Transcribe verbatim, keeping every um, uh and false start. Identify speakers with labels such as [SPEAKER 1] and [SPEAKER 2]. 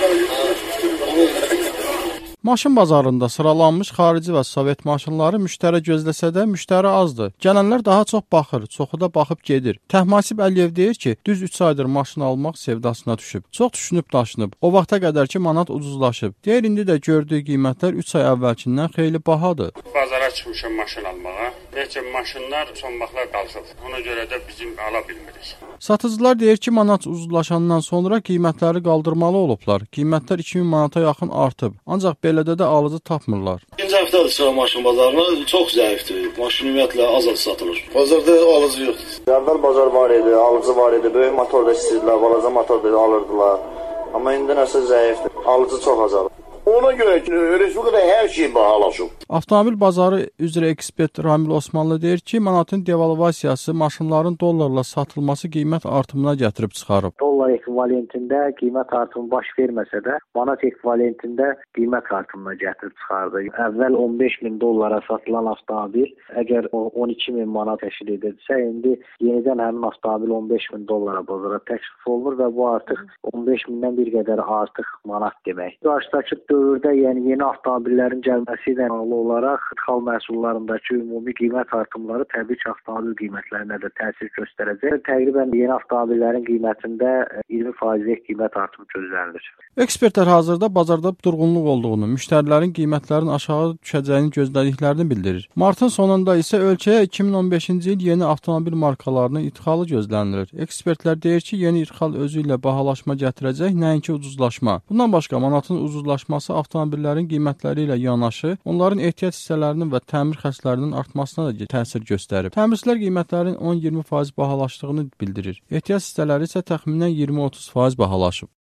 [SPEAKER 1] Maşın bazarında sıralanmış xarici və sovet maşınları müştəri gözləsə də müştəri azdır. Gələnlər daha çox baxır, çoxu da baxıb gedir. Təhmasib Əliyev deyir ki, düz üç aydır maşın almaq sevdasına düşüb. Çox düşünüb daşınıb. O vaxta qədər ki manat ucuzlaşıb. Deyir indi də gördüyü qiymətlər üç ay əvvəlkindən xeyli bahadır.
[SPEAKER 2] Bazara çıxmışam maşın almağa. Lakin maşınlar son vaxtlar qalxıb. Ona görə də bizim ala bilmirik.
[SPEAKER 1] Satıcılar deyir ki, manat ucuzlaşandan sonra qiymətləri qaldırmalı olublar. Qiymətlər iki min manata yaxın artıb. Ancaq belədə də alıcı tapmırlar.
[SPEAKER 3] İkinci həftədir çıxan maşın bazarına çox zəifdir. Maşın ümumiyyətlə az-az satılır. Bazarda alıcı yoxdur.
[SPEAKER 4] Əvvəl bazar var idi, alıcı var idi. Böyük motor da istəyirdilər, balaca motor da alırdılar. Amma indi nəsə zəifdir. Alıcı çox azalır.
[SPEAKER 5] Ona görə ki, respublikada hər şey bahalaşıb.
[SPEAKER 1] Avtomobil bazarı üzrə ekspert Ramil Osmanlı deyir ki, manatın devalvasiyası maşınların dollarla satılması qiymət artımına gətirib çıxarıb.
[SPEAKER 6] Dollar ekvivalentində qiymət artımı baş verməsə də, manat ekvivalentində qiymət artımına gətirib çıxardı. Əvvəl on beş min dollara satılan avtomobil, əgər on iki min manat təşkil edirsə, indi yenidən həmin avtomobil on beş min dollara bazara təklif olunur və bu artıq on beş mindən bir qədər artıq manat demək. Qarşıdakı dövrdə, yəni yeni avtomobillərin gəlməsi ilə bağlı olaraq ixal məhsullarındakı ümumi qiymət artımları təbii ki, avtomobil qiymətlərinə də təsir göstərəcək. Təqribən yeni avtomobillərin qiymətində iyirmi faizlik qiymət artımı gözlənilir.
[SPEAKER 1] Ekspertlər hazırda bazarda durğunluq olduğunu, müştərilərin qiymətlərin aşağı düşəcəyini gözlədiklərini bildirir. Martın sonunda isə ölkəyə iki min on beşinci il yeni avtomobil markalarının idxalı gözlənilir. Ekspertlər deyir ki, yeni idxal özü ilə bahalaşma gətirəcək, nəinki ucuzlaşma. Bundan başqa manatın ucuzlaşması avtomobillərin qiymətləri ilə yanaşı, onların ehtiyat hissələrinin və təmir xərclərinin artmasına da təsir göstərib. Təmirçilər qiymətlərin on iyirmi faiz bahalaşdığını bildirir. Ehtiyat hissələri isə təxminən iyirmi otuz faiz bahalaşıb.